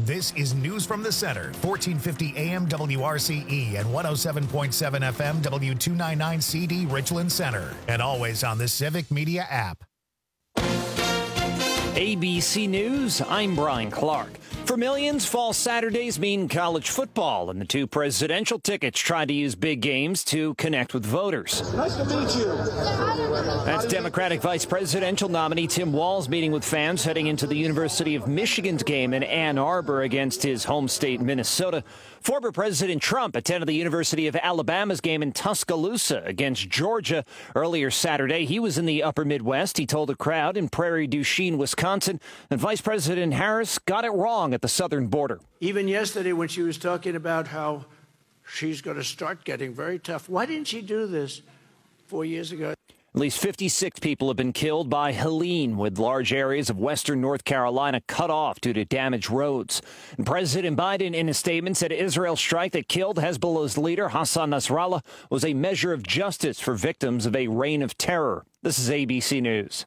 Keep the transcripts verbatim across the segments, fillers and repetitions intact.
This is News from the Center, fourteen fifty A M W R C E and one oh seven point seven F M W two ninety-nine C D Richland Center. And always on the Civic Media app. A B C News, I'm Brian Clark. For millions, fall Saturdays mean college football, and the two presidential tickets try to use big games to connect with voters. Nice to meet you. That's Democratic Vice Presidential nominee Tim Walz meeting with fans heading into the University of Michigan's game in Ann Arbor against his home state, Minnesota. Former President Trump attended the University of Alabama's game in Tuscaloosa against Georgia. Earlier Saturday, he was in the upper Midwest. He told a crowd in Prairie du Chien, Wisconsin, that Vice President Harris got it wrong at the southern border. Even yesterday when she was talking about how she's going to start getting very tough, why didn't she do this four years ago? At least fifty-six people have been killed by Helene, with large areas of western North Carolina cut off due to damaged roads. And President Biden, in a statement, said Israel's strike that killed Hezbollah's leader, Hassan Nasrallah, was a measure of justice for victims of a reign of terror. This is A B C News.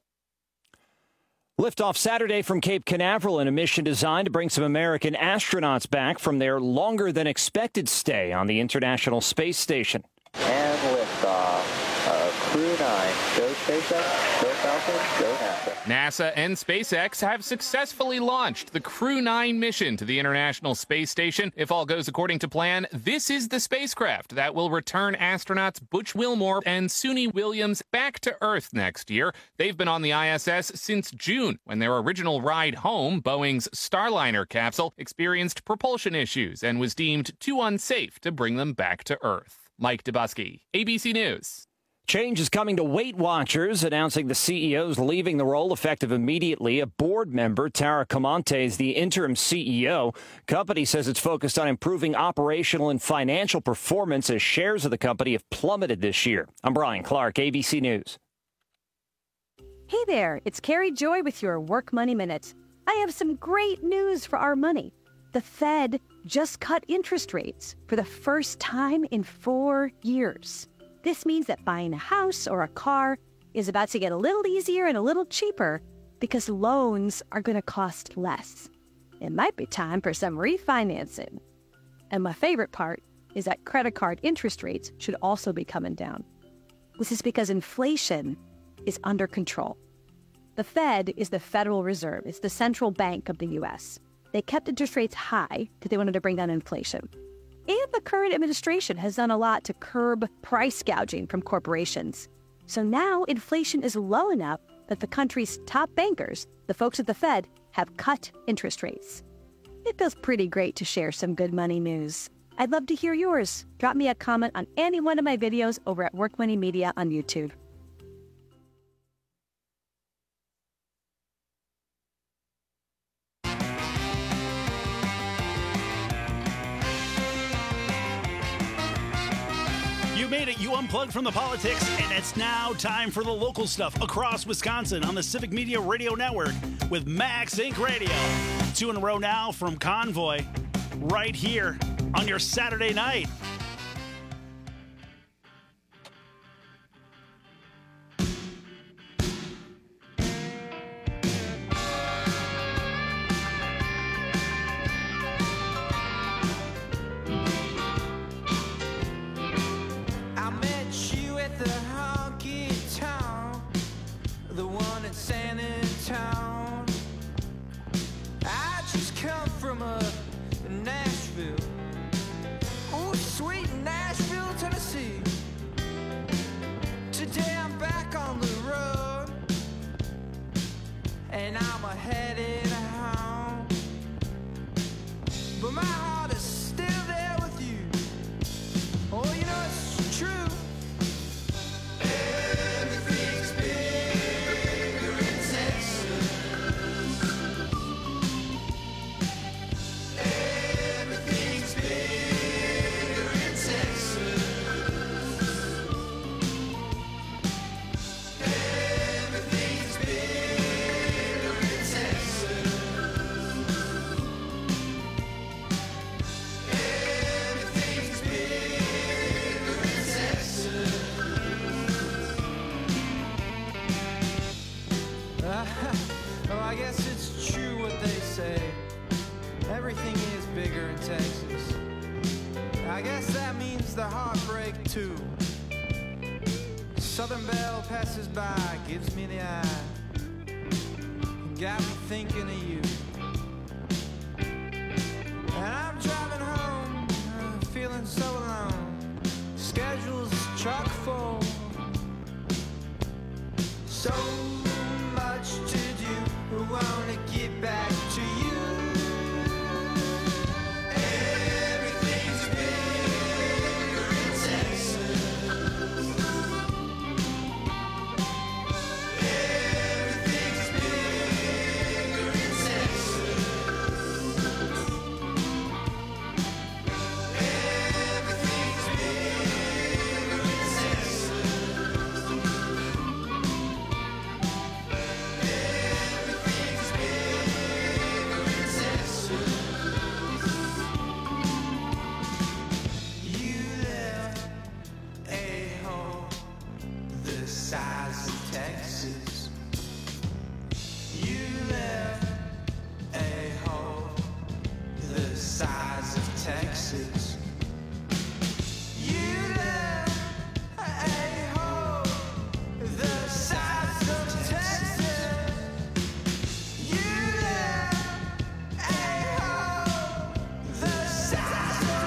Liftoff Saturday from Cape Canaveral in a mission designed to bring some American astronauts back from their longer-than-expected stay on the International Space Station. And liftoff. Uh, Crew nine, go SpaceX, go Falcon, go NASA. NASA and SpaceX have successfully launched the Crew nine mission to the International Space Station. If all goes according to plan, this is the spacecraft that will return astronauts Butch Wilmore and Suni Williams back to Earth next year. They've been on the I S S since June, when their original ride home, Boeing's Starliner capsule, experienced propulsion issues and was deemed too unsafe to bring them back to Earth. Mike Dubusky, A B C News. Change is coming to Weight Watchers, announcing the C E O's leaving the role effective immediately. A board member, Tara Comonte, is the interim C E O. Company says it's focused on improving operational and financial performance as shares of the company have plummeted this year. I'm Brian Clark, A B C News. Hey there, it's Carrie Joy with your Work Money Minute. I have some great news for our money. The Fed just cut interest rates for the first time in four years. This means that buying a house or a car is about to get a little easier and a little cheaper because loans are going to cost less. It might be time for some refinancing. And my favorite part is that credit card interest rates should also be coming down. This is because inflation is under control. The Fed is the Federal Reserve. It's the central bank of the U S. They kept interest rates high because they wanted to bring down inflation. And the current administration has done a lot to curb price gouging from corporations. So now inflation is low enough that the country's top bankers, the folks at the Fed, have cut interest rates. It feels pretty great to share some good money news. I'd love to hear yours. Drop me a comment on any one of my videos over at Work Money Media on YouTube. You made it. You unplugged from the politics, and it's now time for the local stuff across Wisconsin on the Civic Media Radio Network with Max Incorporated. Radio. Two in a row now from Convoy, right here on your Saturday night. everything is bigger in Texas. I guess that means the heartbreak too. Southern Belle passes by, gives me the eye. Got me thinking of you. And I'm driving home, uh, feeling so alone. Schedule's chock full. So much to do, I wanna get back to you. Everything's bigger in Texas. Everything's bigger in Texas. Everything's bigger in Texas. Size of Texas. You left a hole the size of Texas. You left a hole the size of Texas. You left a hole the size of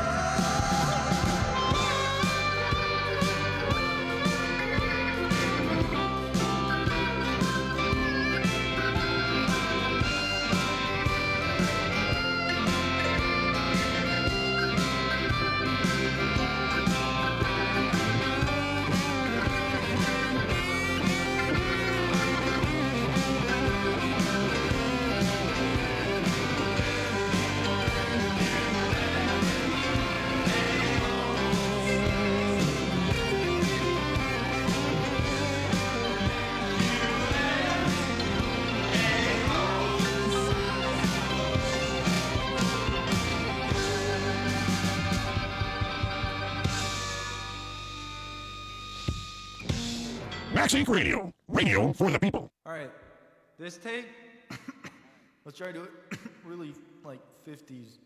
Max Inc Radio. Radio for the people. All right, this tape, let's try to do it really like fifties.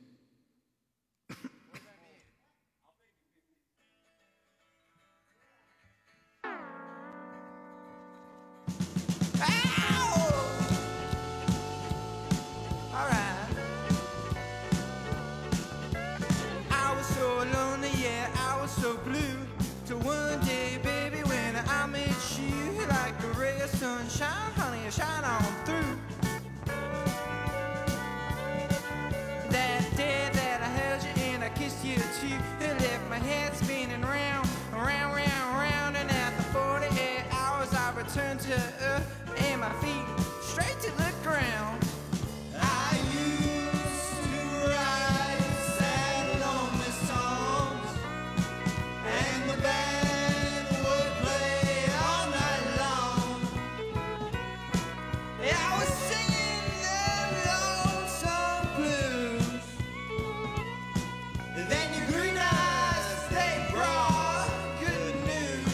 So blue till one day, baby, when I met you, like a ray of sunshine, honey, you shine on through. That day that I held you and I kissed you too, it left my head spinning round, round, round, round, and after forty-eight hours I returned to earth and my feet straight to the ground. I used to write sad, lonely songs, and the band would play all night long. I was singing the lonesome blues. Then your green eyes, they brought good news.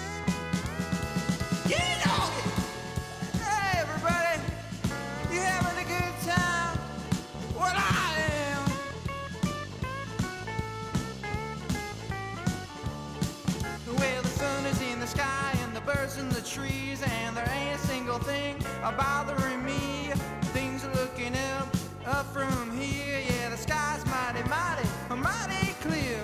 You know it. Hey everybody, you having a good time? Well, I am. Well, the sun is in the sky and the birds in the trees, and there ain't a single thing bothering me. Things are looking up, up from here. Yeah, the sky's mighty, mighty, mighty clear.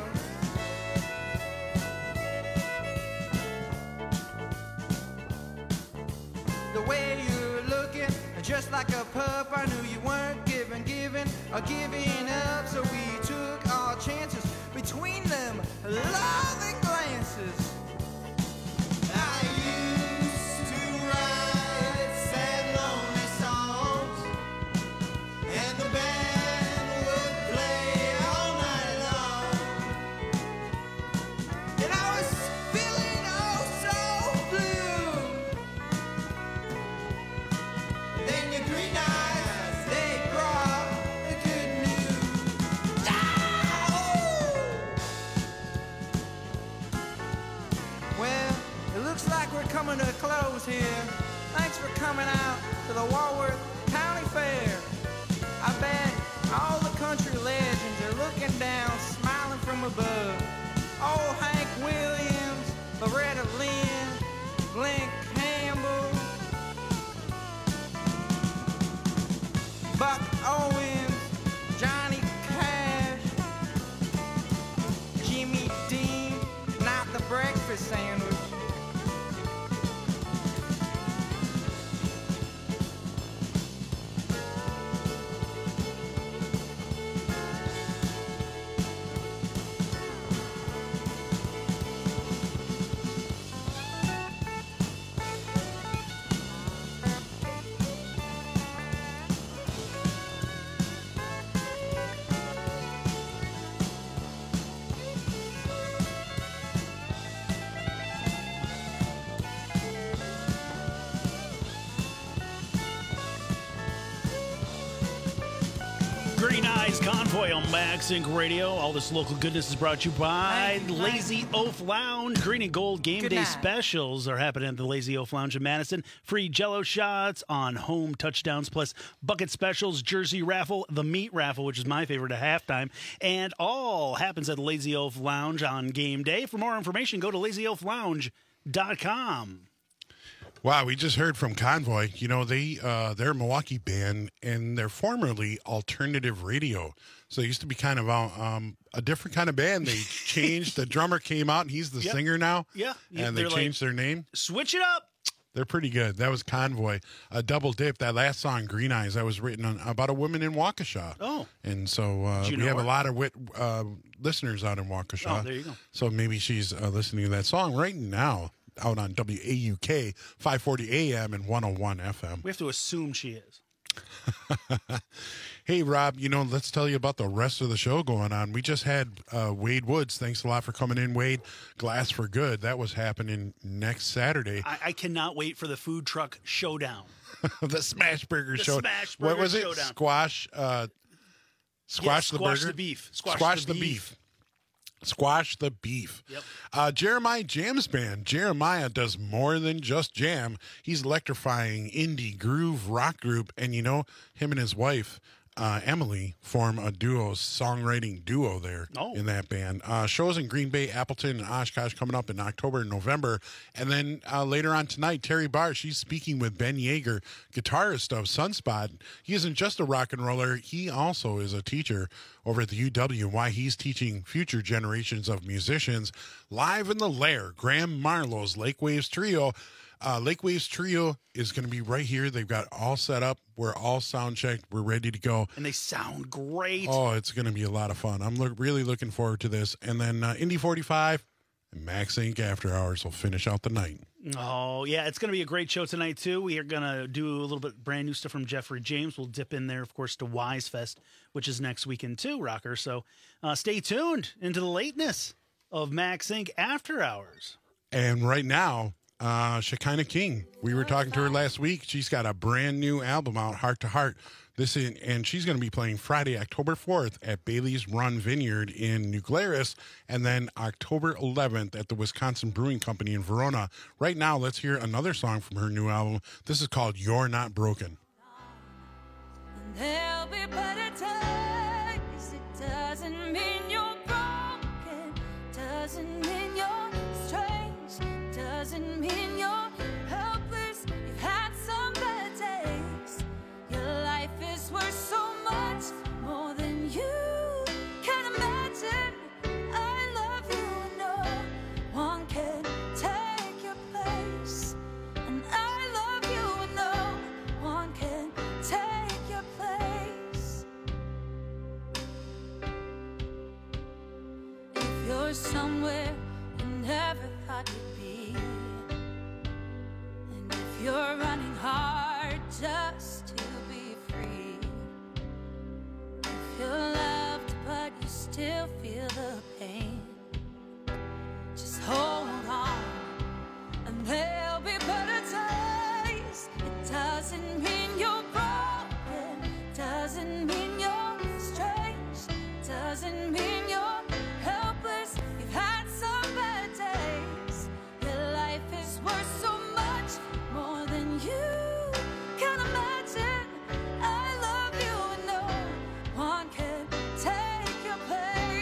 The way you're looking, just like a pup, I knew you weren't giving, giving, or giving up. So we took our chances between them loving glances. I used to write sad, lonely songs, and the band would play all night long. And I was feeling oh so blue. Then your green eyes, they brought the good news. Oh! Well, it looks like we're coming to a close here. Thanks for coming out to the Walworth County Fair. I bet all the looking down, smiling from above. Oh, Hank Williams, Loretta Lynn, Glenn Campbell, Buck Owens, Johnny Cash, Jimmy Dean, not the breakfast sandwich. Green Eyes Convoy on Max Inc Radio. All this local goodness is brought to you by Lazy Oaf Lounge. Green and Gold Game Good Day night. specials are happening at the Lazy Oaf Lounge in Madison. Free Jello shots on home touchdowns, plus bucket specials, jersey raffle, the meat raffle, which is my favorite at halftime, and all happens at the Lazy Oaf Lounge on game day. For more information, go to lazy oaf lounge dot com. Wow, we just heard from Convoy. You know, they, uh, they're a Milwaukee band, and they're formerly alternative radio. So they used to be kind of a, um, a different kind of band. They changed. The drummer came out, and he's the Yep. singer now. Yeah. And they They're changed like, their name. Switch it up. They're pretty good. That was Convoy. A double dip. That last song, Green Eyes, that was written on, about a woman in Waukesha. Oh. And so uh, Did you we know have her? a lot of wit, uh, listeners out in Waukesha. Oh, there you go. So maybe she's uh, listening to that song right now out on W A U K, five forty A M and one oh one F M. We have to assume she is. Hey, Rob, you know, let's tell you about the rest of the show going on. We just had uh, Wade Woods. Thanks a lot for coming in, Wade. Glass for Good. That was happening next Saturday. I, I cannot wait for the food truck showdown. the Smash Burger The Show. Smash What Burger was it? Showdown. Squash. Uh, squash Yeah, the squash burger. the beef. Squash Squash the the beef. beef. Squash the beef. Yep. Uh, Jeremiah Jam's band. Jeremiah does more than just jam. He's electrifying indie groove rock group, and you know him and his wife. Uh, Emily form a duo, songwriting duo there Oh. in that band. Uh, shows in Green Bay, Appleton, and Oshkosh coming up in October and November. And then uh, later on tonight, Terry Barr, she's speaking with Ben Yeager, guitarist of Sunspot. He isn't just a rock and roller, he also is a teacher over at the U W, why he's teaching future generations of musicians. Live in the Lair, Graham Marlowe's Lake Waves Trio. Uh, Lake Waves Trio is going to be right here. They've got all set up. We're all sound checked. We're ready to go. And they sound great. Oh, it's going to be a lot of fun. I'm lo- really looking forward to this. And then uh, Indy forty-five and Max Inc After Hours will finish out the night. Oh, yeah, it's going to be a great show tonight, too. We are going to do a little bit brand new stuff from Jeffrey James. We'll dip in there, of course, to Wise Fest, which is next weekend, too, Rocker. So uh, stay tuned into the lateness of Max Inc After Hours. And right now, uh, Shekinah King. We were talking to her last week. She's got a brand new album out, Heart to Heart. This is, and she's going to be playing Friday, October fourth at Bailey's Run Vineyard in New Glarus, and then October eleventh at the Wisconsin Brewing Company in Verona. Right now, let's hear another song from her new album. This is called You're Not Broken. There'll be better times. It doesn't mean you're broken. Doesn't mean you're strange. Doesn't mean you're helpless. You've had some bad days. Your life is worth so much more than you can imagine. I love you and no one can take your place. And I love you and no one can take your place. If you're somewhere you never thought you'd be, and if you're running hard just to be free, if you're loved but you still feel the pain, just hold on and there'll be better days. It doesn't mean you're broken, doesn't mean you're strange, doesn't mean you're helpless. You've had some bad days. Your life is worth so much more than you can imagine. I love you and no one can take your place.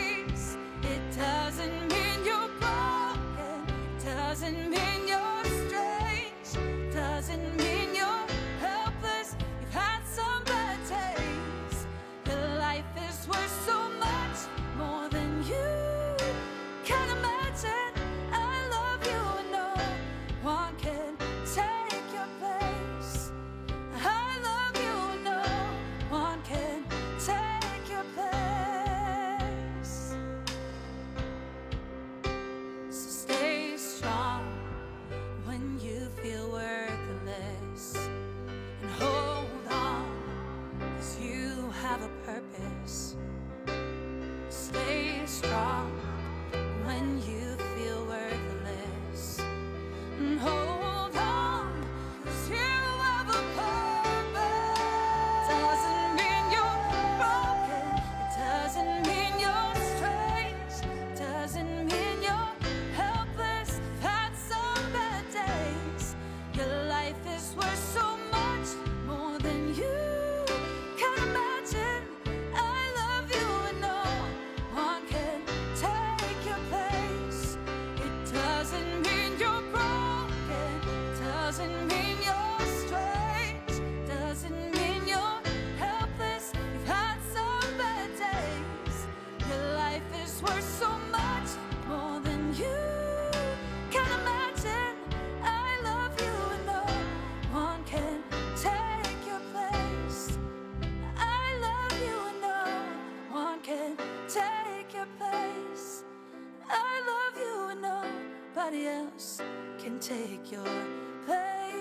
nobody else can take your place.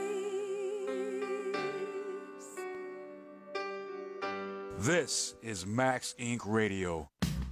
This is Max Incorporated. Radio.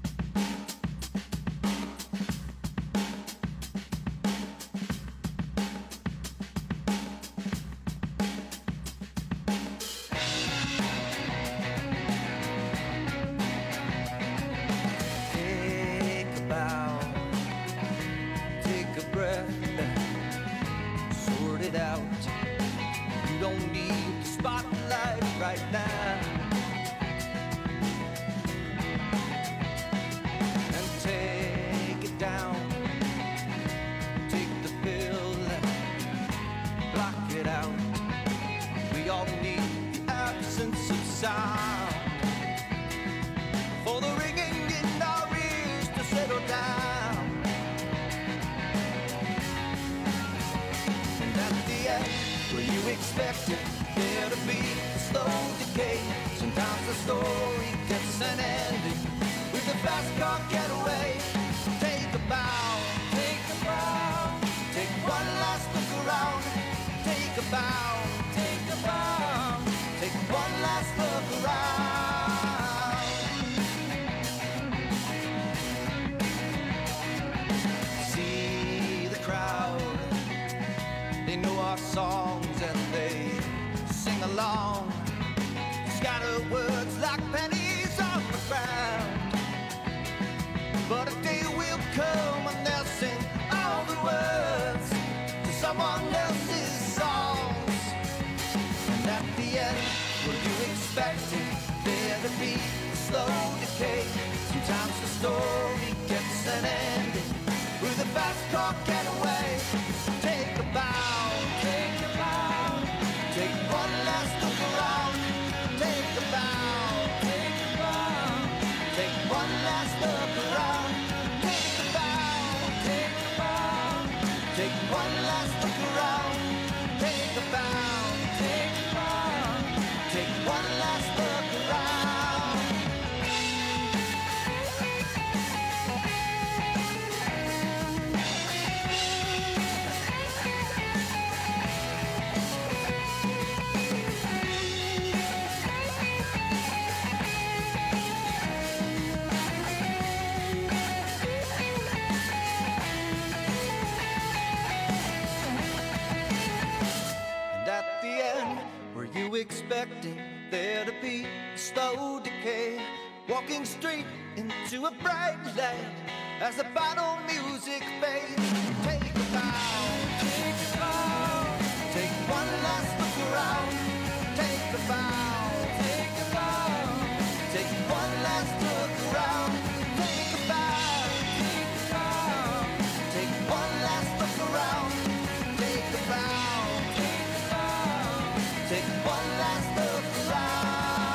Expecting there to be a slow decay, walking straight into a bright light as the battle music fades. Take a bow, take a bow, take one last look around. Take a bow, take a bow, take one last look around. Take a bow, take a bow, take one last look around. Take a bow, take a bow, take one last look around.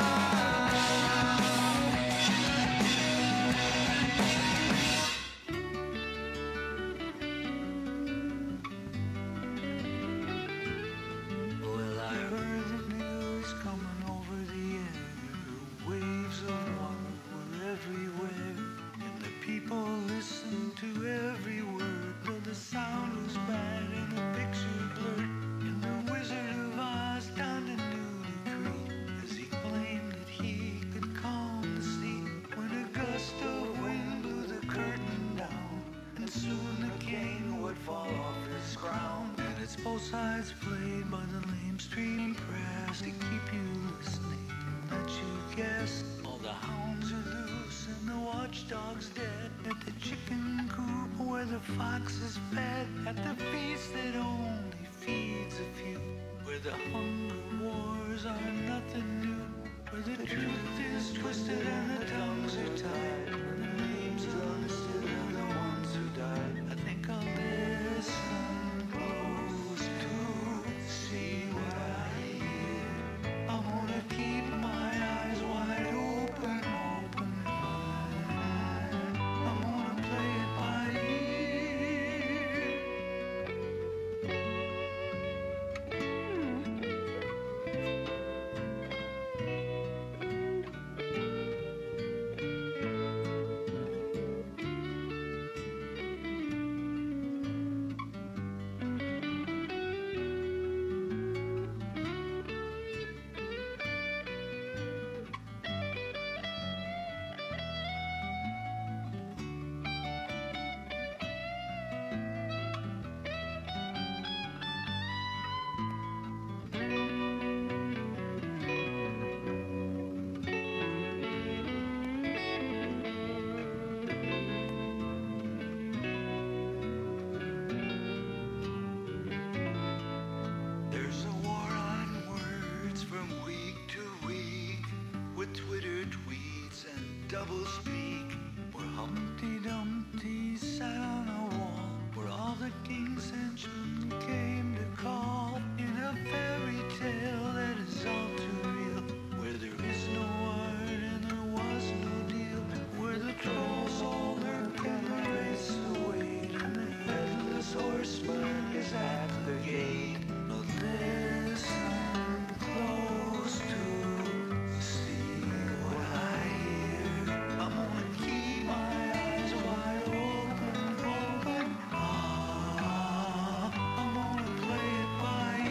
Well, I heard the news coming over the air. Waves of water were everywhere, and the people listened to every word. But the sound was bad and the picture blurred, and the Wizard of Oz donned a new decree as he claimed that he could calm the sea. When a gust of wind blew the curtain down, and soon the king would fall off his crown. And it's both sides played by the lame street press to keep you listening and let you guess. All the hounds are loose and the watchdog's dead at the chicken coop where the fox is fed, at the feast that only feeds a few, where the hunger wars are nothing new, where the truth is twisted and the tongues are tied, where the names unlisted are the ones who died. I think I'll listen close to see what I hear. I wanna keep my eyes wide open, open wide. I wanna play it by ear. double speak, where Humpty Dumpty sat on a wall, where all the kings and children came to call, in a fairy tale that is all too real, where there is no word and there was no deal, where the trolls all their carries away, and the headless horseman is at the gate. But listen close to see what I hear. I'm gonna keep my eyes wide open, open. Ah, I'm gonna play it by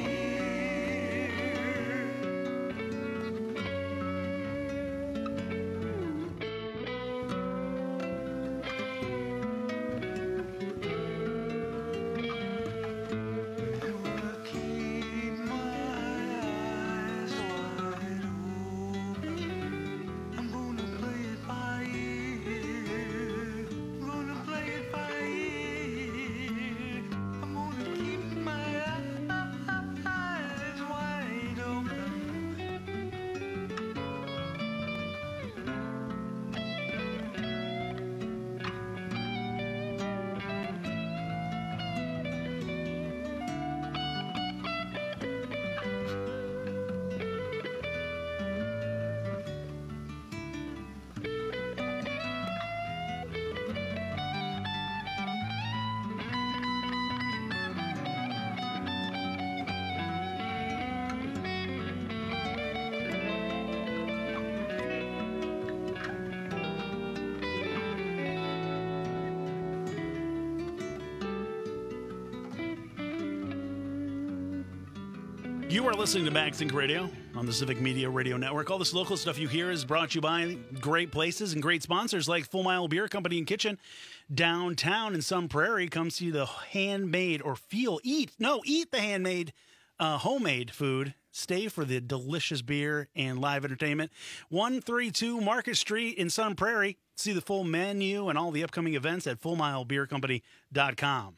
You are listening to Max Inc Radio on the Civic Media Radio Network. All this local stuff you hear is brought to you by great places and great sponsors like Full Mile Beer Company and Kitchen downtown in Sun Prairie. Come see the handmade or feel, eat, no, eat the handmade, uh, homemade food. Stay for the delicious beer and live entertainment. one thirty-two Market Street in Sun Prairie. See the full menu and all the upcoming events at full mile beer company dot com.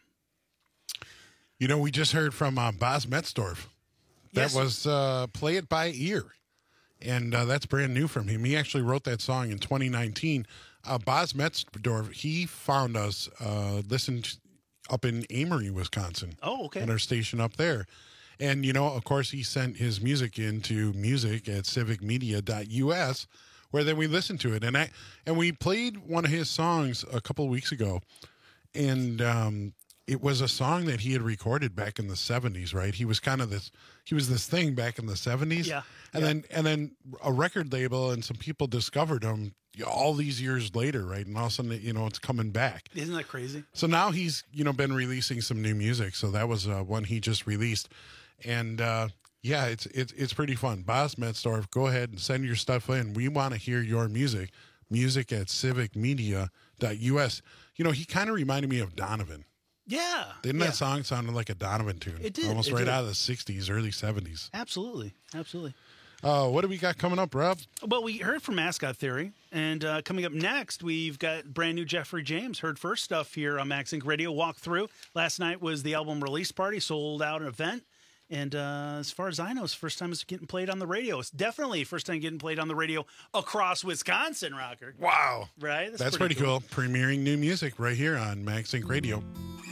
You know, we just heard from uh, Boz Metzdorf. That Yes. was uh, Play It By Ear. And uh, that's brand new from him. He actually wrote that song in twenty nineteen. Uh, Boz Metzdorf, he found us, uh, listened up in Amory, Wisconsin. Oh, okay. At our station up there. And, you know, of course, he sent his music into music at civic media dot U S, where then we listened to it. And I and we played one of his songs a couple of weeks ago. And um, it was a song that he had recorded back in the seventies, right? He was kind of this, he was this thing back in the seventies. Yeah. And yeah. then and then a record label and some people discovered him all these years later, right? And all of a sudden, you know, it's coming back. Isn't that crazy? So now he's, you know, been releasing some new music. So that was uh, one he just released. And uh, yeah, it's it's it's pretty fun. Boz Metzdorf, go ahead and send your stuff in. We want to hear your music. Music at civic media dot U S. You know, he kind of reminded me of Donovan. Yeah. Didn't yeah. that song sound like a Donovan tune? It did. Almost it right did. out of the sixties, early seventies. Absolutely. Absolutely. Uh, what do we got coming up, Rob? Well, we heard from Mascot Theory, and uh, coming up next, we've got brand new Jeffrey James. Heard first stuff here on Max Inc Radio. Walk through. Last night was the album release party, sold out an event. And uh, as far as I know, it's the first time it's getting played on the radio. It's definitely first time getting played on the radio across Wisconsin, Rocker. Wow. Right? That's, pretty, pretty cool. cool. Premiering new music right here on Max Inc Radio.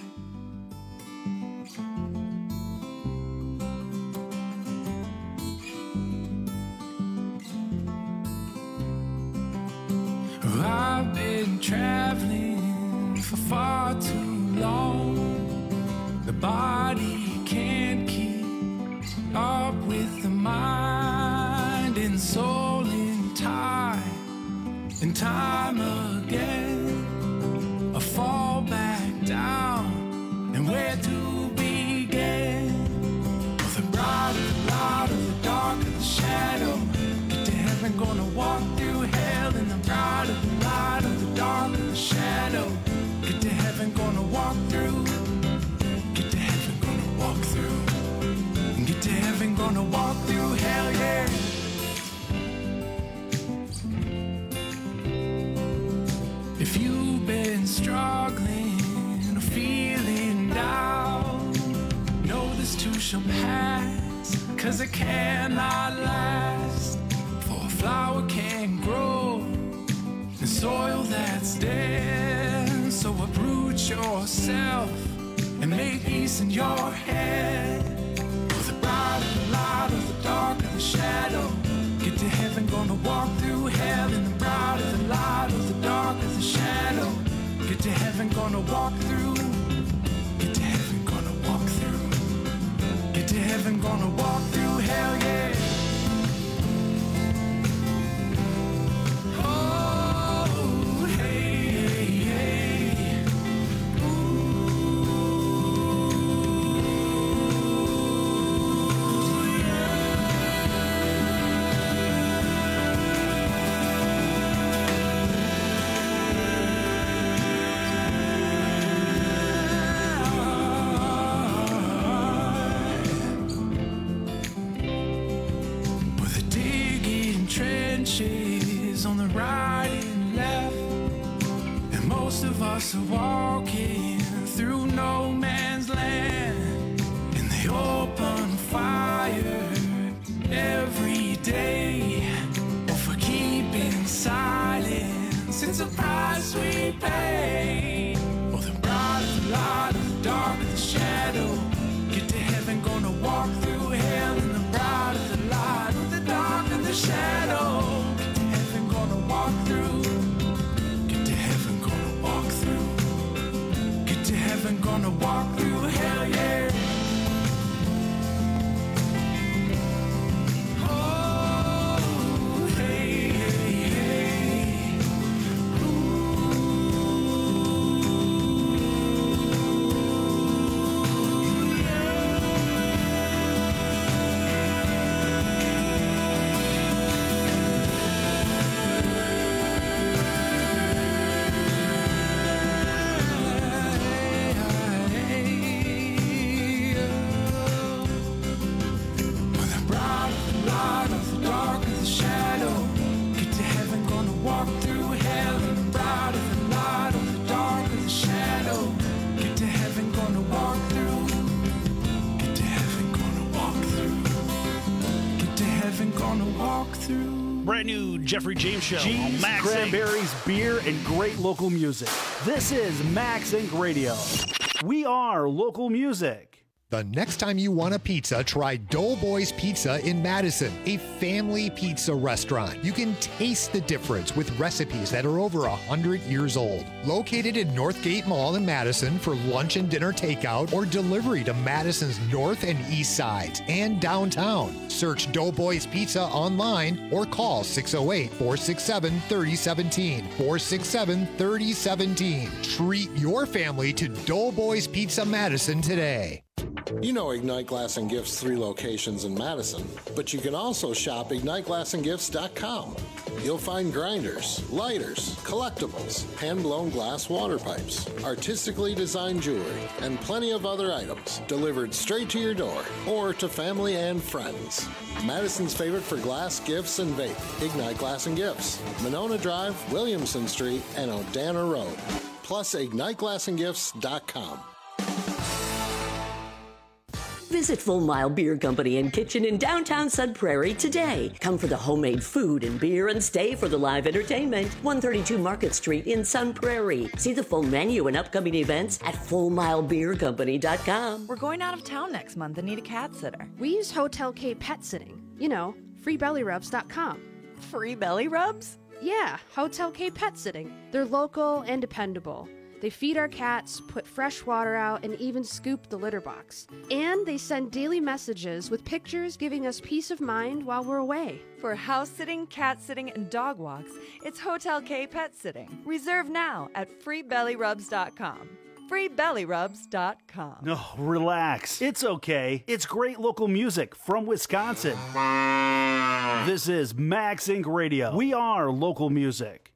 I've been traveling for far too long. The body can't keep up with the mind and soul in time and time again. I fall back down, and where to begin? With the bright of the light of the dark of the shadow, get to heaven, gonna walk through hell in the bright of the light of the dark of the shadow. Get to heaven, gonna walk through. Get to heaven, gonna walk through. Get to heaven, gonna walk through hell, yeah. If you've been struggling or feeling down, know this too shall pass, cause it cannot last. For a flower can grow in the soil that's dead. So uproot yourself and make peace in your head. For the bright of the light, of the dark of the shadow. Get to heaven, gonna walk through hell in the bright of the light, of the dark of the shadow. Get to heaven, gonna walk through. Get to heaven, gonna walk through. Get to heaven, gonna walk through hell, yeah. Oh, hey, hey, hey. On the right and left, and most of us are walking through no man's land, and they open fire every day for keeping silence. It's a price we pay. Oh, the bright of the light, of the dark of the shadow. Get to heaven, gonna walk through hell in the bright of the light, of the dark of the shadow. Walk through, get to heaven, gonna walk through, get to heaven, gonna walk through hell, yeah. Oh, hey, hey, hey. Brand new Jeffrey James Show. Cheese, Max cranberries, Inc. beer, and great local music. This is Max Inc Radio. We are local music. The next time you want a pizza, try Doughboys Pizza in Madison, a family pizza restaurant. You can taste the difference with recipes that are over one hundred years old. Located in Northgate Mall in Madison for lunch and dinner takeout or delivery to Madison's north and east sides and downtown. Search Doughboys Pizza online or call six oh eight, four six seven, three oh one seven, four six seven, three oh one seven. Treat your family to Doughboys Pizza Madison today. You know Ignite Glass and Gifts' three locations in Madison, but you can also shop ignite glass and gifts dot com. You'll find grinders, lighters, collectibles, hand-blown glass water pipes, artistically designed jewelry, and plenty of other items delivered straight to your door or to family and friends. Madison's favorite for glass, gifts, and vape, Ignite Glass and Gifts, Monona Drive, Williamson Street, and Odana Road, plus ignite glass and gifts dot com. Visit Full Mile Beer Company and Kitchen in downtown Sun Prairie today. Come for the homemade food and beer and stay for the live entertainment. one thirty-two Market Street in Sun Prairie. See the full menu and upcoming events at full mile beer company dot com. We're going out of town next month and need a cat sitter. We use Hotel K Pet Sitting. You know, free belly rubs dot com. Free belly rubs? Yeah, Hotel K Pet Sitting. They're local and dependable. They feed our cats, put fresh water out, and even scoop the litter box. And they send daily messages with pictures giving us peace of mind while we're away. For house sitting, cat sitting, and dog walks, it's Hotel K Pet Sitting. Reserve now at free belly rubs dot com. free belly rubs dot com. No, oh, relax. It's okay. It's great local music from Wisconsin. This is Max Inc Radio. We are local music.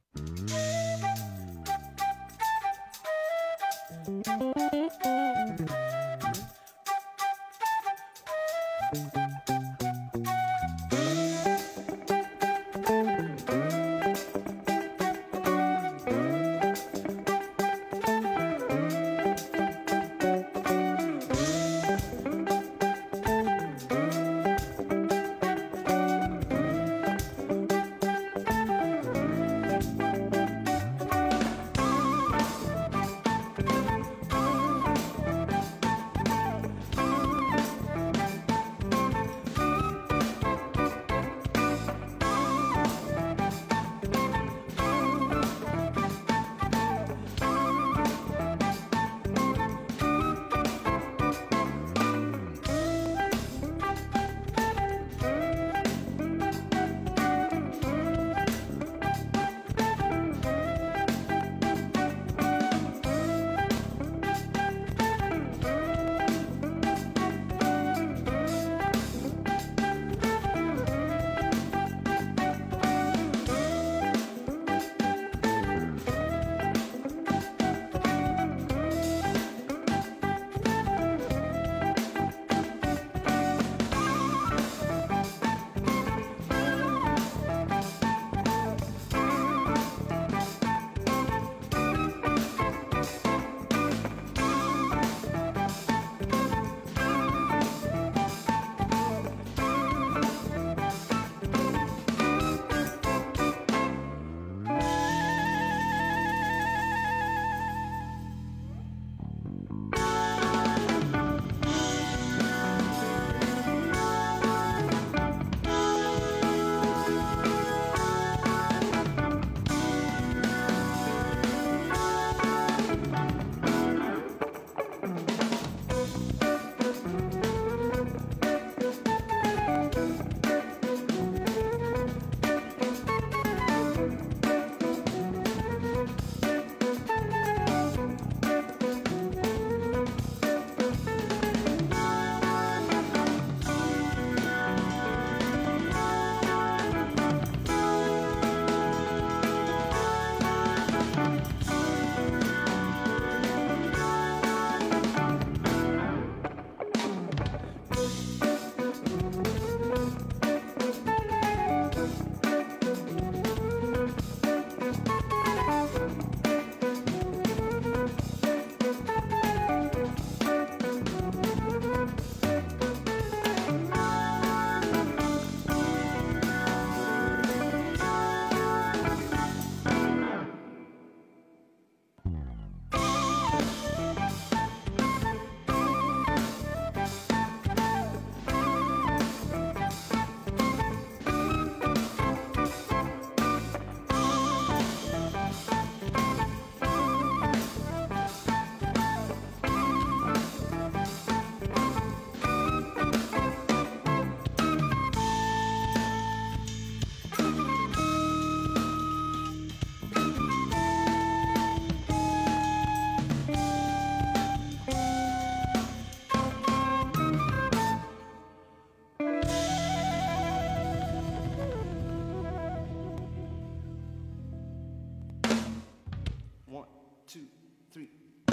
two, three.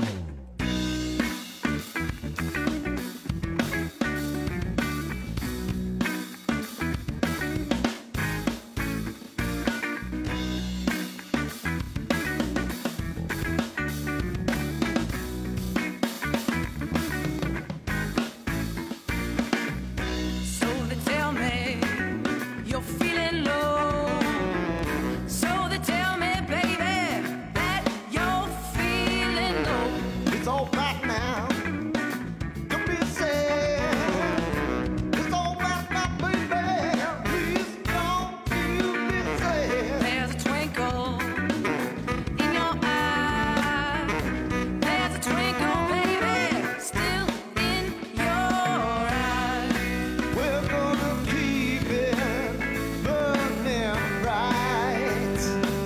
So they tell me you're feeling low. So they tell me, baby, that you're feeling low. It's all back now. Don't be sad. It's all back now, baby. Please don't you be sad. There's a twinkle in your eye. There's a twinkle, baby, still in your eye. We're gonna keep it burning bright.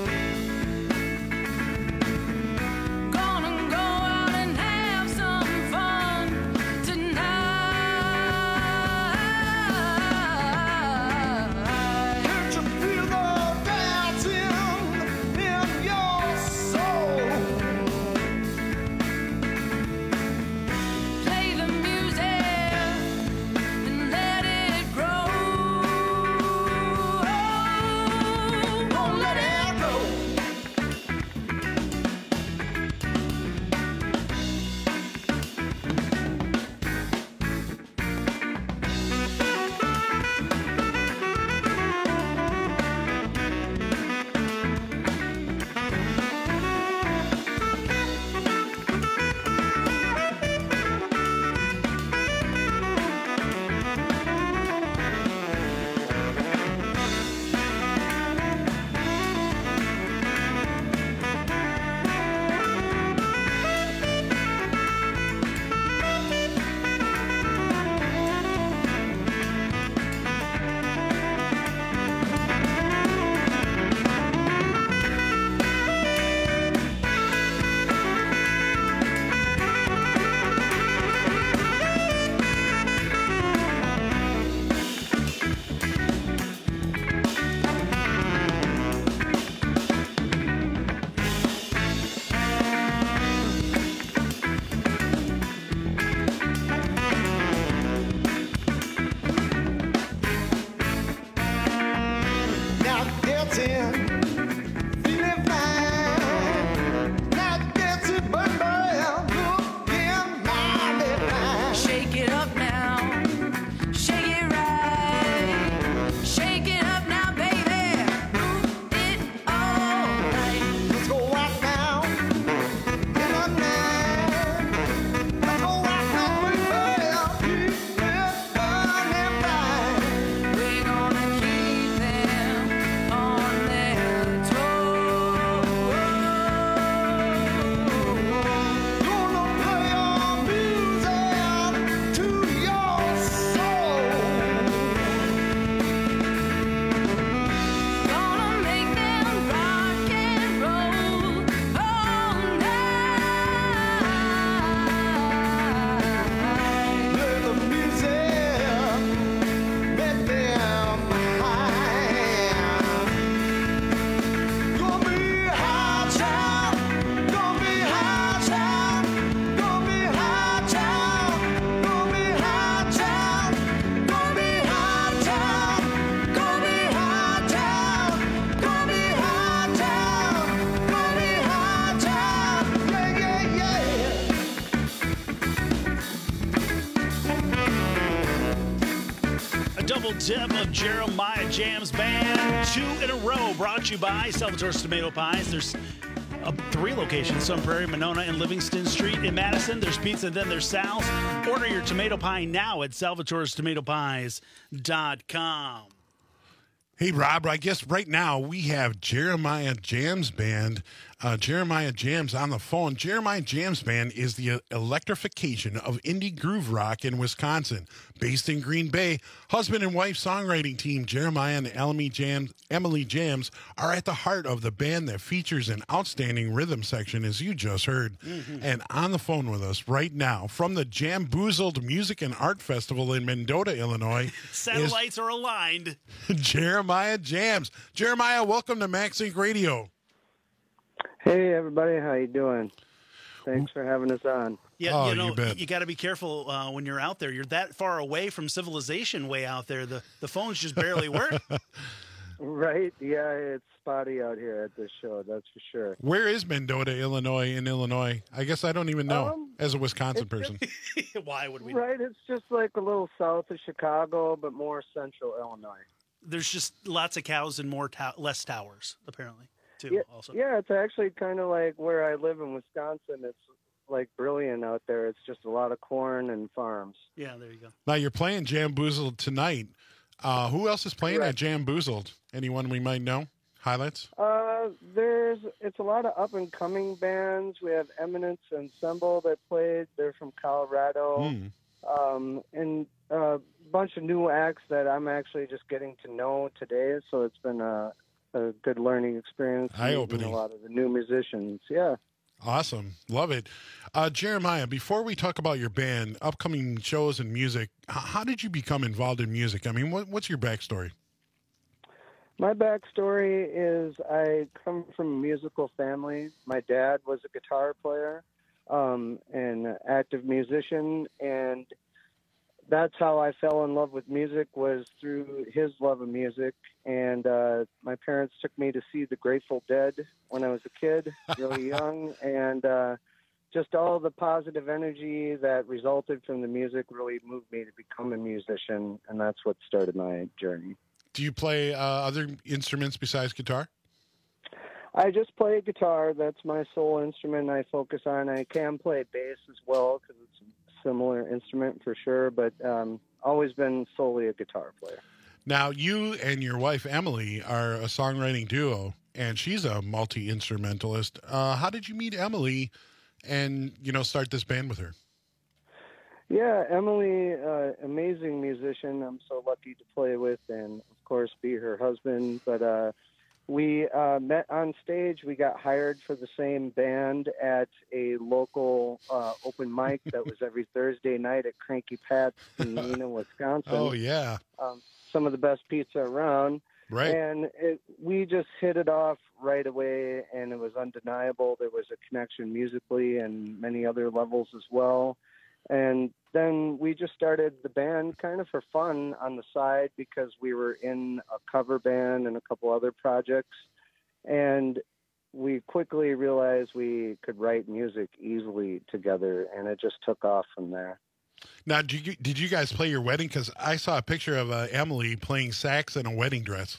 Gonna go out and have some fun tonight. Can't you feel the dancing in your soul? Play the music and let it grow. Won't let it go. Now dancing, feeling fine. Now dancing, but I'm looking mighty fine. Shake it up now, shake it right. Shake it up now, baby, move it all right. Let's go right now, in the night. Let's go right now, baby. Keep it burning bright. We're gonna keep them on their toes. Gonna play our music to your soul. Gonna make them rock and roll all night. Play the music, make them high. Gonna be high time, gonna be high time, gonna be high time, gonna be high time, gonna be high time, gonna be high time, gonna be high time, gonna be high time, yeah, yeah, yeah. A double dip of Jeremiah Jams Band, two in a row, brought to you by Salvatore's Tomato Pies. There's uh, three locations: Sun Prairie, Monona, and Livingston Street in Madison. There's pizza, then there's Sal's. Order your tomato pie now at salvatore's tomato pies dot com. Hey, Rob, I guess right now we have Jeremiah Jams Band. Uh, Jeremiah Jams on the phone. Jeremiah Jams Band is the electrification of indie groove rock in Wisconsin. Based in Green Bay, husband and wife songwriting team Jeremiah and Emily Jams, Emily Jams are at the heart of the band that features an outstanding rhythm section, as you just heard. Mm-hmm. And on the phone with us right now from the Jamboozled Music and Art Festival in Mendota, Illinois. Satellites are aligned. Jeremiah Jams. Jeremiah, welcome to Max Inc Radio. Hey, everybody. How you doing? Thanks for having us on. Yeah, Oh, you know, you bet. you got to be careful uh, when you're out there. You're that far away from civilization way out there. The, the phones just barely work. Right? Yeah, it's spotty out here at this show, that's for sure. Where is Mendota, Illinois, in Illinois? I guess I don't even know Um, as a Wisconsin person. Why would we? Right, it's just like a little south of Chicago, but more central Illinois. There's just lots of cows and more to- less towers, apparently, too, Yeah, also. yeah, it's actually kind of like where I live in Wisconsin. It's like brilliant out there. It's just a lot of corn and farms. Yeah, there you go. Now, you're playing Jamboozled tonight. Uh, who else is playing Correct. at Jamboozled? Anyone we might know? Highlights? Uh, there's it's a lot of up and coming bands. We have Eminence Ensemble that played. They're from Colorado, Hmm. um, and a bunch of new acts that I'm actually just getting to know today. So it's been a, a good learning experience. meeting Eye-opening. A lot of the new musicians. Yeah. Awesome. Love it. Uh, Jeremiah, before we talk about your band, upcoming shows and music, h- how did you become involved in music? I mean, what, what's your backstory? My backstory is I come from a musical family. My dad was a guitar player, um, an active musician, and that's how I fell in love with music, was through his love of music. And uh, my parents took me to see the Grateful Dead when I was a kid, really young, and uh, just all the positive energy that resulted from the music really moved me to become a musician, and that's what started my journey. Do you play uh, other instruments besides guitar? I just play guitar. That's my sole instrument I focus on. I can play bass as well because it's a similar instrument for sure, but um, always been solely a guitar player. Now, you and your wife, Emily, are a songwriting duo, and she's a multi-instrumentalist. Uh, how did you meet Emily and, you know, start this band with her? Yeah, Emily, uh, amazing musician. I'm so lucky to play with and, of course, be her husband. But uh, we uh, met on stage. We got hired for the same band at a local uh, open mic that was every Thursday night at Cranky Pat's in Neenah, Wisconsin. Oh, yeah. Um, some of the best pizza around. Right. And it, we just hit it off right away, and it was undeniable. There was a connection musically and many other levels as well. And then we just started the band kind of for fun on the side because we were in a cover band and a couple other projects. And we quickly realized we could write music easily together, and it just took off from there. Now, did you, did you guys play your wedding? Because I saw a picture of uh, Emily playing sax in a wedding dress.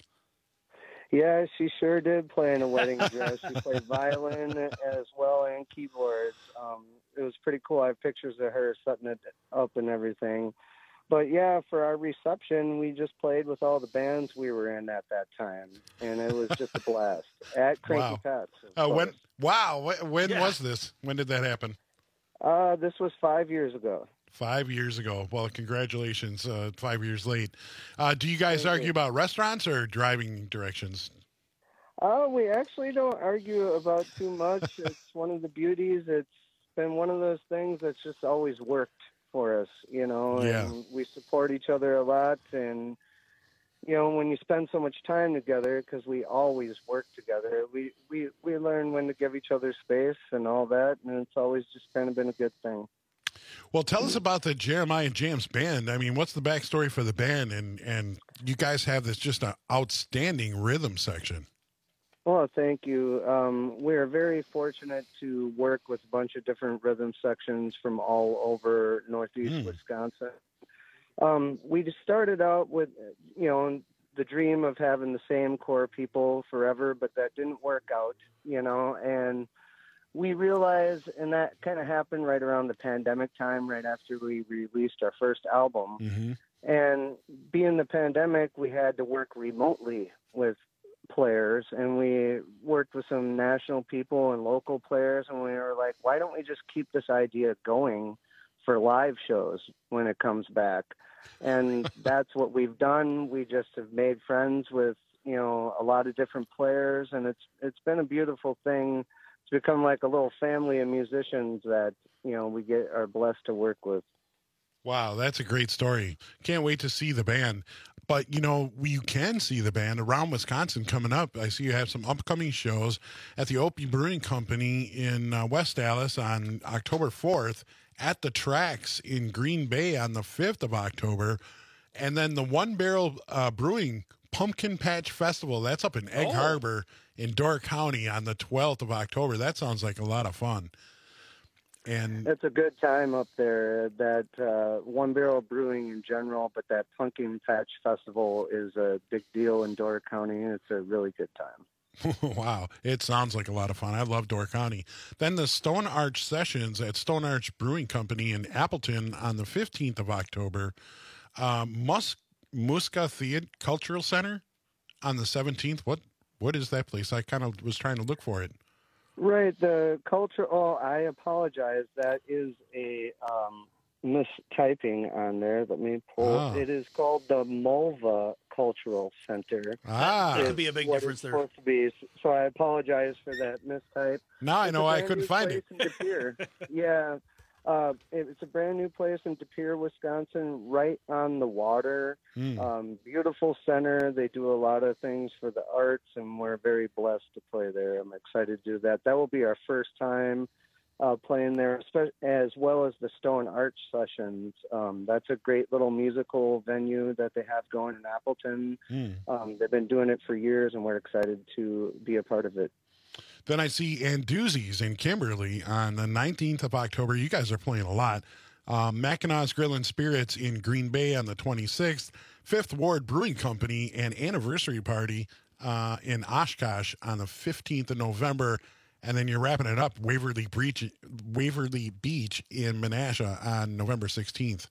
Yeah, she sure did play in a wedding dress. She played violin as well and keyboards. Um, it was pretty cool. I have pictures of her setting it up and everything. But yeah, for our reception, we just played with all the bands we were in at that time, and it was just a blast at Cranky Wow. Pat's. Uh, when? Wow. Wh- When Yeah. was this? When did that happen? Uh, this was five years ago. Five years ago. Well, congratulations. Uh, five years late. Uh, do you guys argue about restaurants or driving directions? Uh, we actually don't argue about too much. It's one of the beauties. It's been one of those things that's just always worked for us, you know, Yeah. and we support each other a lot. And, you know, when you spend so much time together, because we always work together, we, we, we learn when to give each other space and all that. And it's always just kind of been a good thing. Well, tell us about the Jeremiah Jams band. I mean, what's the backstory for the band? And, and you guys have this just an outstanding rhythm section. Well, thank you. Um, we're very fortunate to work with a bunch of different rhythm sections from all over Northeast Mm. Wisconsin. Um, we just started out with, you know, the dream of having the same core people forever, but that didn't work out, you know, and we realized, and that kind of happened right around the pandemic time, right after we released our first album. Mm-hmm. And being the pandemic, we had to work remotely with players, and we worked with some national people and local players, and we were like, why don't we just keep this idea going for live shows when it comes back? And that's what we've done. We just have made friends with, you know, a lot of different players, and it's it's been a beautiful thing. It's become like a little family of musicians that, you know, we get are blessed to work with. Wow, that's a great story. Can't wait to see the band. But, you know, you can see the band around Wisconsin coming up. I see you have some upcoming shows at the Opie Brewing Company in uh, West Dallas on October fourth, at the Tracks in Green Bay on the fifth of October, and then the One Barrel uh, Brewing Pumpkin Patch Festival. That's up in Egg Oh. Harbor in Door County on the twelfth of October. That sounds like a lot of fun. And It's a good time up there. That uh, One Barrel Brewing in general, but that Pumpkin Patch Festival is a big deal in Door County. It's a really good time. wow, it sounds like a lot of fun. I love Door County. Then the Stone Arch Sessions at Stone Arch Brewing Company in Appleton on the fifteenth of October. Um, Mus- Muska Theater Cultural Center on the seventeenth. What What is that place? I kind of was trying to look for it. Right, the culture. Oh, I apologize. That is a um, mistyping on there. Let me pull. Ah. It is called the Mulva Cultural Center. Ah. Is That could be a big what difference it's there. Supposed to be. So I apologize for that mistype. Now I It's know a I brand couldn't new find place it. in De Pere. yeah, uh, it- it's a brand new place in De Pere, Wisconsin, right on the water. Hmm. Um, beautiful center. They do a lot of things for the arts, and we're very blessed to play there. I'm excited to do that. That will be our first time uh, playing there, espe- as well as the Stone Arch Sessions. Um, that's a great little musical venue that they have going in Appleton. Hmm. Um, they've been doing it for years, and we're excited to be a part of it. Then I see Anduzzi's in Kimberly on the nineteenth of October. You guys are playing a lot. Um, Mackinaw's Grill and Spirits in Green Bay on the twenty-sixth. Fifth Ward Brewing Company and Anniversary Party uh, in Oshkosh on the fifteenth of November. And then you're wrapping it up, Waverly Beach, Waverly Beach in Menasha on November sixteenth.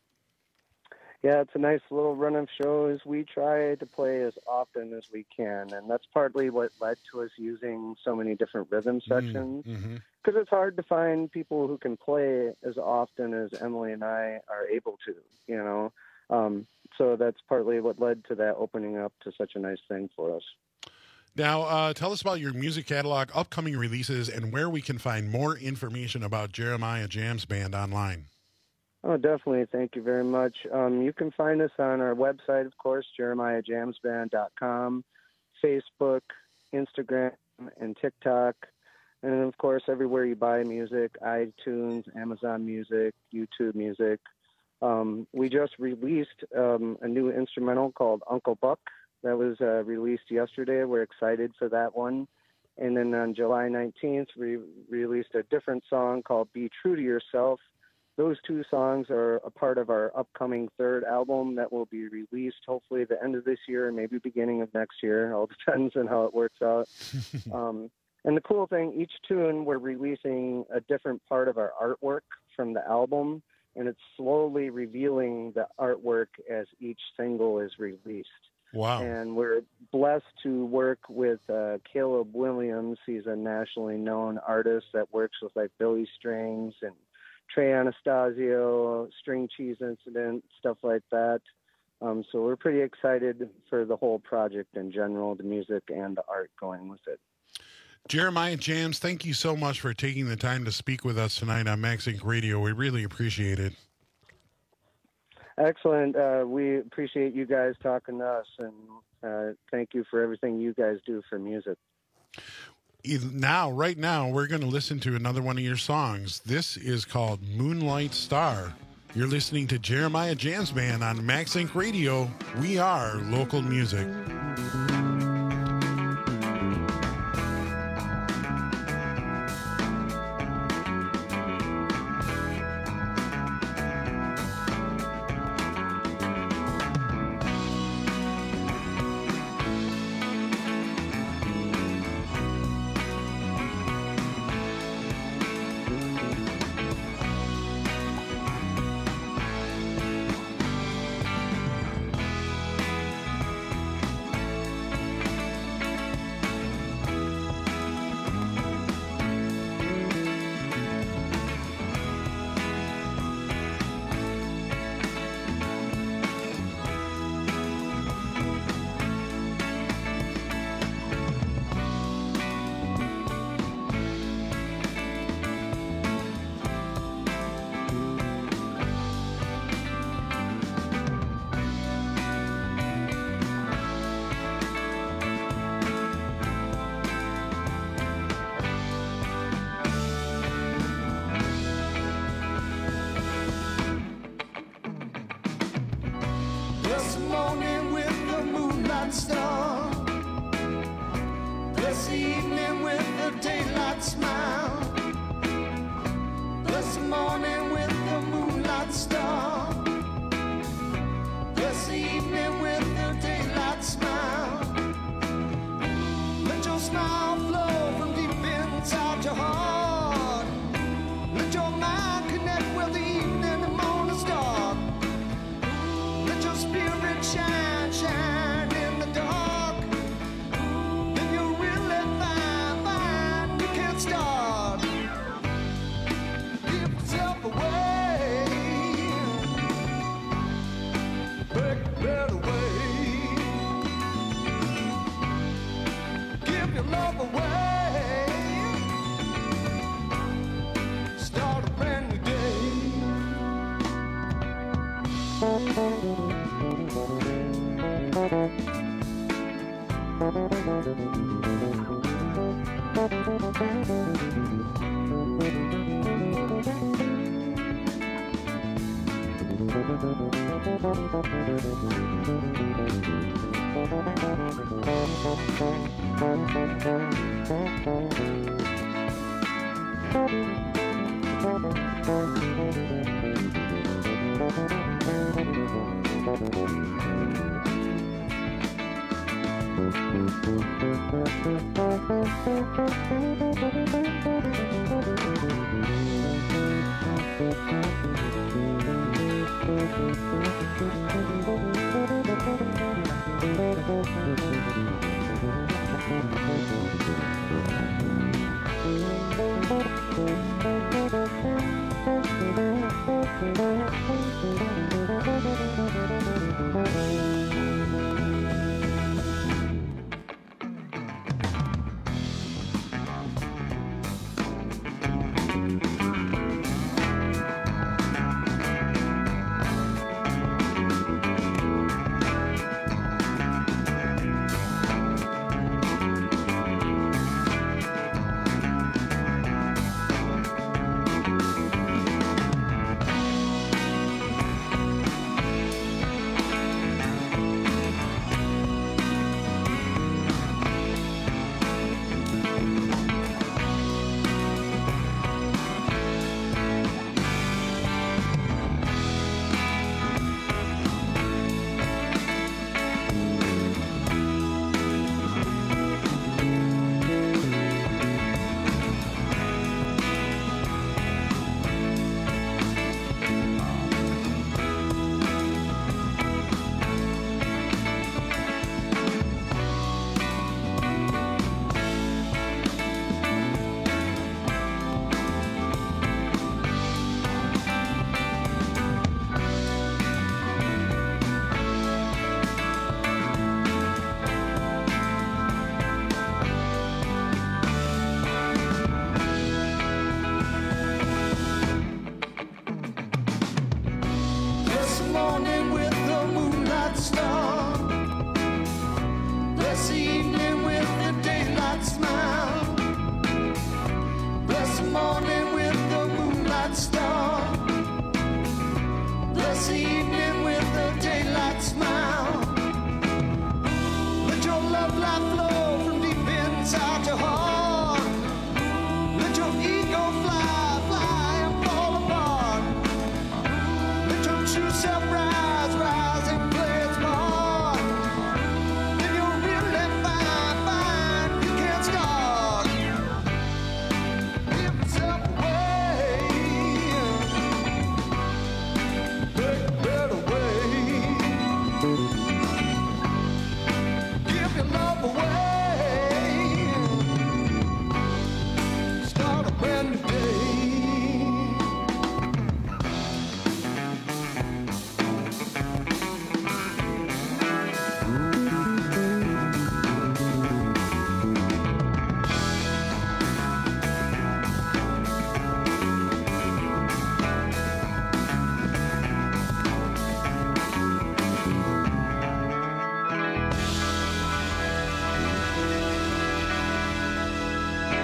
Yeah, it's a nice little run of shows. We try to play as often as we can, and that's partly what led to us using so many different rhythm sections. Mm-hmm. Because it's hard to find people who can play as often as Emily and I are able to, you know. Um, so that's partly what led to that opening up to such a nice thing for us. Now, uh, tell us about your music catalog, upcoming releases, and where we can find more information about Jeremiah Jams Band online. Oh, definitely. Thank you very much. Um, you can find us on our website, of course, jeremiah jams band dot com, Facebook, Instagram, and TikTok. And, of course, everywhere you buy music, iTunes, Amazon Music, YouTube Music. Um, we just released um, a new instrumental called Uncle Buck. That was uh, released yesterday. We're excited for that one. And then on July nineteenth, we released a different song called Be True to Yourself. Those two songs are a part of our upcoming third album that will be released hopefully at the end of this year, maybe beginning of next year. All depends on how it works out. um, and the cool thing, each tune, we're releasing a different part of our artwork from the album, and it's slowly revealing the artwork as each single is released. Wow. And we're blessed to work with uh, Caleb Williams. He's a nationally known artist that works with like Billy Strings and Trey Anastasio, String Cheese Incident, stuff like that. Um, so we're pretty excited for the whole project in general, the music and the art going with it. Jeremiah Jams, thank you so much for taking the time to speak with us tonight on Max Inc Radio. We really appreciate it. Excellent. Uh, we appreciate you guys talking to us, and uh, thank you for everything you guys do for music. Now, right now, we're going to listen to another one of your songs. This is called Moonlight Star. You're listening to Jeremiah Jams Band on Max Inc Radio. We are local music. Bless the morning with the moonlight star. Bless the evening with the daylight smile. Bless the morning with the moonlight star. Bless the evening with the daylight smile. Let your smile flow from deep inside your heart. Let your mind connect with the evening and morning star. Let your spirit shine, shine in the dark. Then you'll really find, find you can start. Give yourself away. Break a better way. Give your love away. Start a brand new day.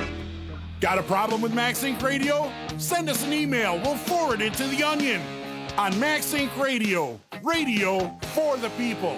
Got a problem with Max Inc Radio? Send us an email. We'll forward it to The Onion. on Max Inc Radio. Radio for the people.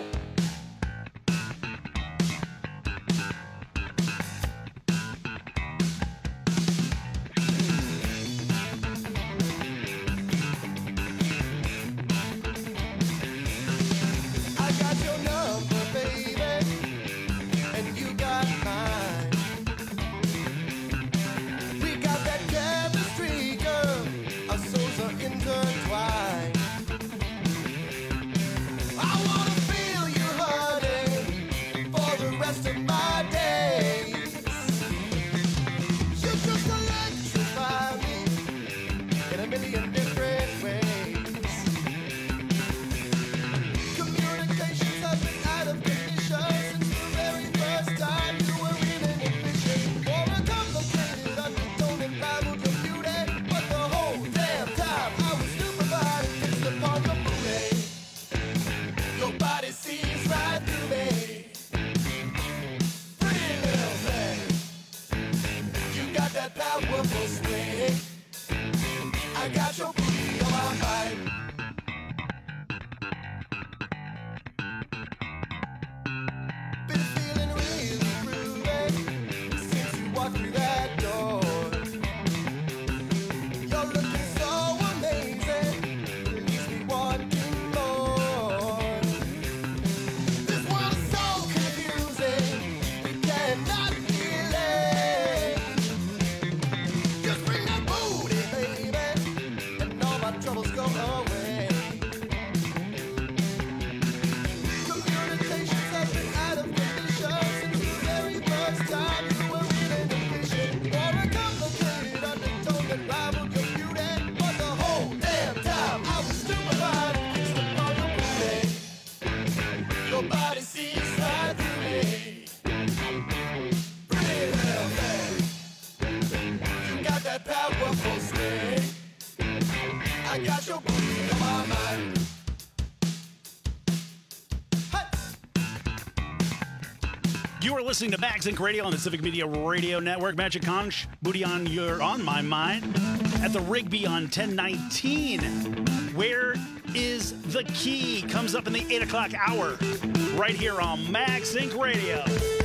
You are listening to Max Inc Radio on the Civic Media Radio Network. Magic Conch, Booty on Your On My Mind at the Rigby on ten nineteen. Where is the Key? Comes up in the eight o'clock hour right here on Max Inc Radio.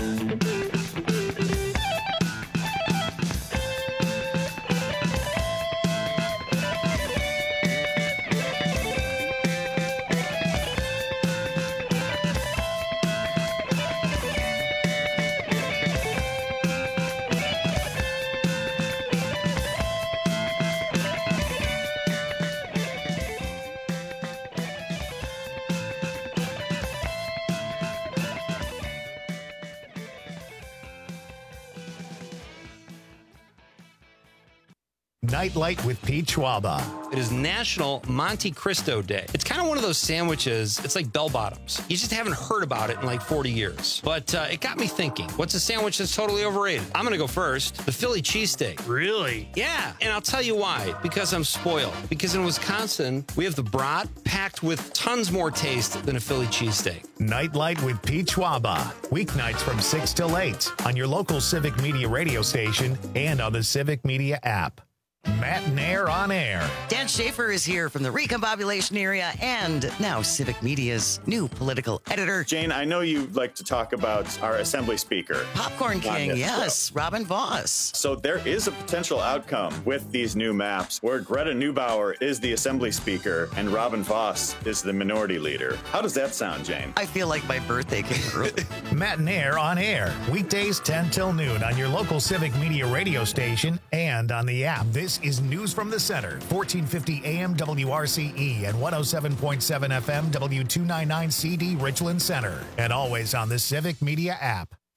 Nightlight with Pete Schwaba. It is National Monte Cristo Day. It's kind of one of those sandwiches. It's like bell bottoms. You just haven't heard about it in like forty years. But uh, it got me thinking, what's a sandwich that's totally overrated? I'm going to go first. The Philly cheesesteak. Really? Yeah. And I'll tell you why. Because I'm spoiled. Because in Wisconsin, we have the brat packed with tons more taste than a Philly cheesesteak. Nightlight with Pete Schwaba. Weeknights from six till eight on your local Civic Media radio station and on the Civic Media app. Matt Nair on air. Dan Schaefer is here from the Recombobulation area and now Civic Media's new political editor. Jane, I know you like to talk about our Assembly Speaker. Popcorn King, yes, show. Robin Voss. So there is a potential outcome with these new maps where Greta Neubauer is the Assembly Speaker and Robin Voss is the Minority Leader. How does that sound, Jane? I feel like my birthday came early. Matt Nair on air. Weekdays ten till noon on your local Civic Media radio station and on the app. This is News from the Center, fourteen fifty A M W R C E and one oh seven point seven F M W two ninety-nine C D Richland Center, and always on the Civic Media app.